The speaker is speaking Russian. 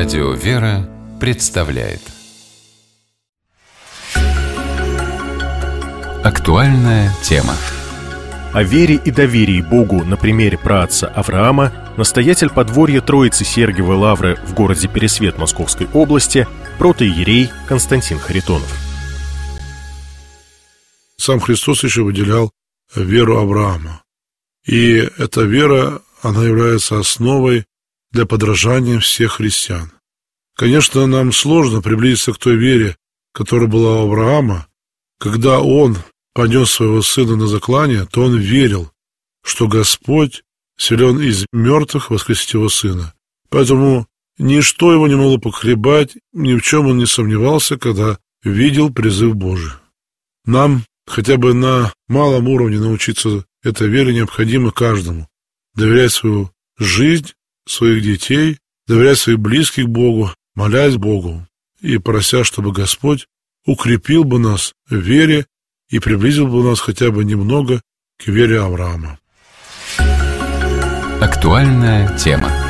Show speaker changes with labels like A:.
A: Радио «Вера» представляет актуальная тема.
B: О вере и доверии Богу на примере праотца Авраама настоятель подворья Троицы Сергиевой Лавры в городе Пересвет Московской области протоиерей Константин Харитонов.
C: Сам Христос еще выделял веру Авраама. И эта вера, она является основой для подражания всех христиан. Конечно, нам сложно приблизиться к той вере, которая была у Авраама. Когда он понес своего сына на заклание, то он верил, что Господь силен из мертвых воскресить его сына. Поэтому ничто его не могло поколебать, ни в чем он не сомневался, когда видел призыв Божий. Нам хотя бы на малом уровне научиться этой вере необходимо каждому. Доверять свою жизнь, своих детей, доверять своих близких Богу, молясь Богу и прося, чтобы Господь укрепил бы нас в вере и приблизил бы нас хотя бы немного к вере Авраама.
A: Актуальная тема.